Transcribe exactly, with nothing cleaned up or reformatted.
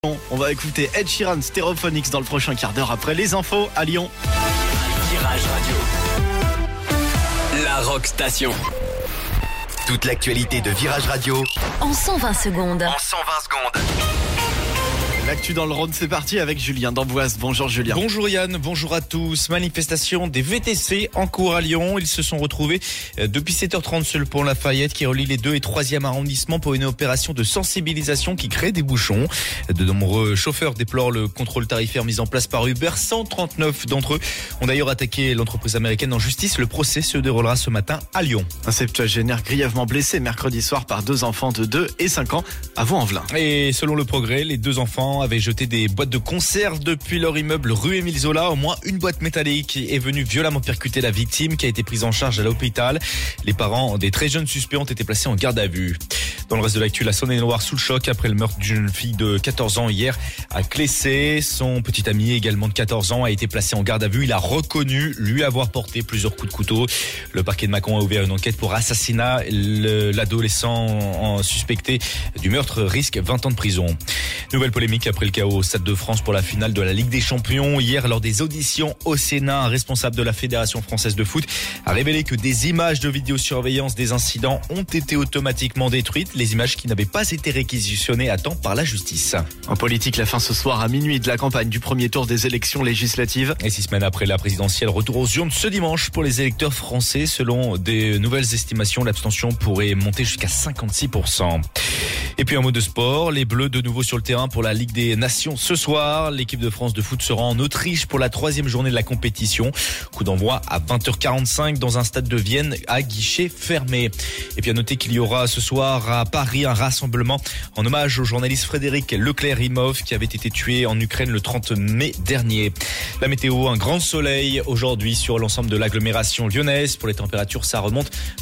On va écouter Ed Sheeran, Stereophonics dans le prochain quart d'heure après les infos à Lyon. Virage Radio, la Rock Station. Toute l'actualité de Virage Radio en cent vingt secondes. En cent vingt secondes. L'actu dans le Rhône, c'est parti avec Julien d'Amboise. Bonjour Julien. Bonjour Yann, bonjour à tous. Manifestation des V T C en cours à Lyon. Ils se sont retrouvés depuis sept heures trente sur le pont Lafayette qui relie les deux et troisième arrondissements pour une opération de sensibilisation qui crée des bouchons. De nombreux chauffeurs déplorent le contrôle tarifaire mis en place par Uber. cent trente-neuf d'entre eux ont d'ailleurs attaqué l'entreprise américaine en justice. Le procès se déroulera ce matin à Lyon. Un septuagénaire grièvement blessé mercredi soir par deux enfants de deux et cinq ans à Vaux-en-Velin. Et selon le Progrès, les deux enfants avaient jeté des boîtes de conserve depuis leur immeuble rue Émile Zola. Au moins une boîte métallique est venue violemment percuter la victime qui a été prise en charge à l'hôpital. Les parents des très jeunes suspects ont été placés en garde à vue. Dans le reste de l'actu, la Saône-et-Loire sous le choc après le meurtre d'une jeune fille de quatorze ans hier à Clessé. Son petit ami, également de quatorze ans, a été placé en garde à vue. Il a reconnu lui avoir porté plusieurs coups de couteau. Le parquet de Mâcon a ouvert une enquête pour assassinat. Le, l'adolescent suspecté du meurtre risque vingt ans de prison. Nouvelle polémique après le chaos au Stade de France pour la finale de la Ligue des Champions. Hier, lors des auditions au Sénat, un responsable de la Fédération française de foot a révélé que des images de vidéosurveillance des incidents ont été automatiquement détruites. Les images qui n'avaient pas été réquisitionnées à temps par la justice. En politique, la fin ce soir à minuit de la campagne du premier tour des élections législatives. Et six semaines après la présidentielle, retour aux urnes ce dimanche pour les électeurs français. Selon des nouvelles estimations, l'abstention pourrait monter jusqu'à cinquante-six pour cent. Et puis un mot de sport, les Bleus de nouveau sur le terrain pour la Ligue des Nations ce soir. L'équipe de France de foot sera en Autriche pour la troisième journée de la compétition. Coup d'envoi à vingt heures quarante-cinq dans un stade de Vienne à guichet fermé. Et puis à noter qu'il y aura ce soir à Paris un rassemblement en hommage au journaliste Frédéric Leclerc-Imhoff qui avait été tué en Ukraine le trente mai dernier. La météo, un grand soleil aujourd'hui sur l'ensemble de l'agglomération lyonnaise. Pour les températures, ça remonte